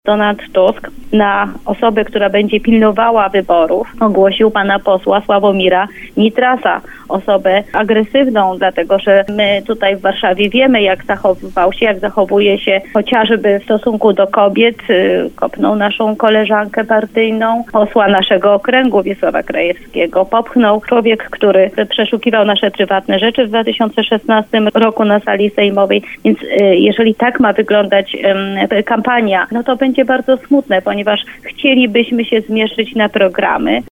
Donald Tusk na osobę, która będzie pilnowała wyborów, ogłosił pana posła Sławomira Nitrasa, osobę agresywną, dlatego że my tutaj w Warszawie wiemy, jak zachowywał się, jak zachowuje się chociażby w stosunku do kobiet. Kopnął naszą koleżankę partyjną, posła naszego okręgu Wiesława Krajewskiego. Popchnął człowiek, który przeszukiwał nasze prywatne rzeczy w 2016 roku na sali sejmowej. Więc jeżeli tak ma wyglądać kampania, no to będzie bardzo smutne, ponieważ chcielibyśmy się zmierzyć na programy.